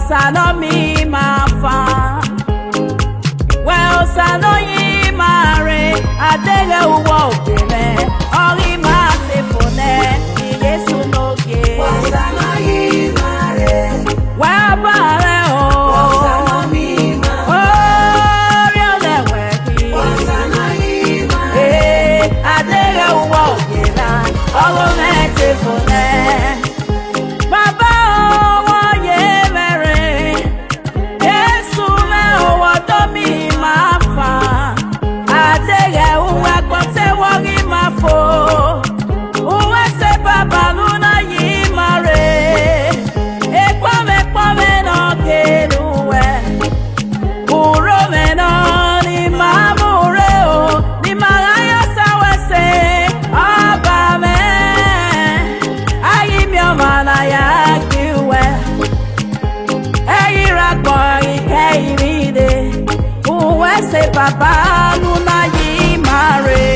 sano mi mafa. Well, sano yi mare. Adega uwa okene. Ori ma se fone. Yesu no ge. Well, sano yi mare. Well, bare o. Well, sano mi mafa. Ori ole weki. Well, sano yi mare. Adega uwa okene. Oro me se fone. Papa luna yi mare.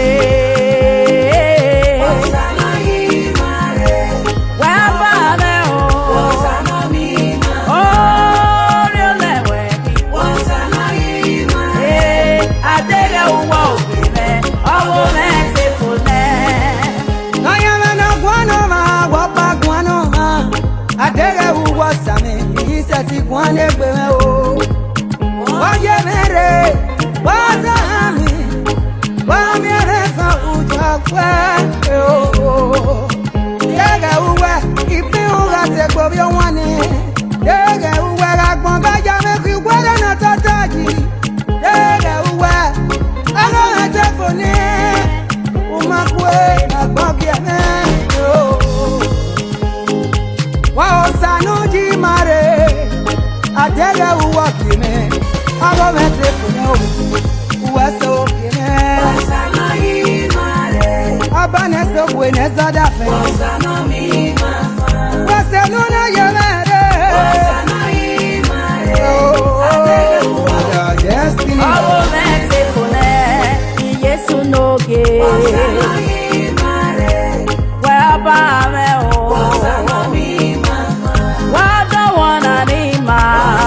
Osana yi mare. Wabale o. Osana mi mare. Oh, riole weki. Osana yi mare. Adega uwa okine. Owo me se fune. Nayame na guano ma, wapa guano ma. Adega uwa same. Isa ti guane gbeme o. Oye mere. Wazami, wami refa ujakwe. Yega uwe, ipi uga te gbobyo wane. Yega uwe, ragbonga jame kwi gwele na tataji. Yega uwe, aga na tefone. Umakwe, nagbogye me. Wa osanu ji mare. Adega uwa kime. Ago me tefone o. Uweso kime. Osana yi mare. Abane so buene zada fe. Osana mi mafa. Wase nuna yemere. Osana yi mare. Adega uwa destiny. Owo me se fune. Yesu no ge. Osana yi mare. Waba me o. Osana mi mafa. Wado wana ni ma.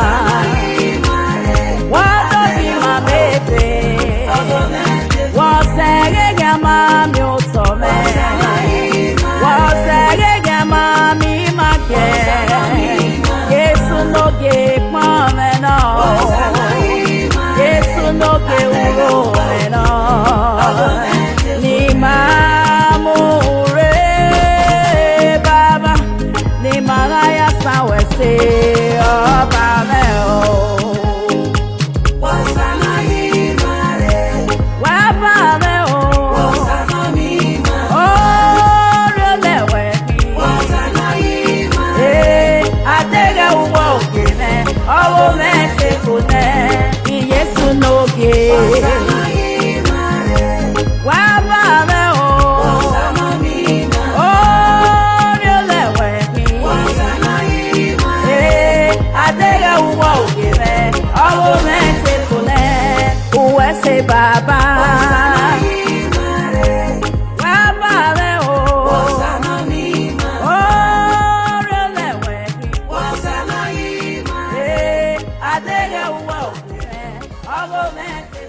Yesu no ge. Osana yi mare. Wabale o. Osana mi mare. Oh, riole weki. Osana yi mare. Adega uwa okene. Owo me se fune. Uwe se baba. Osana yi mare. Wabale o. Osana mi mare. Oh, riole weki. Osana yi mare. Adega uwa okene. All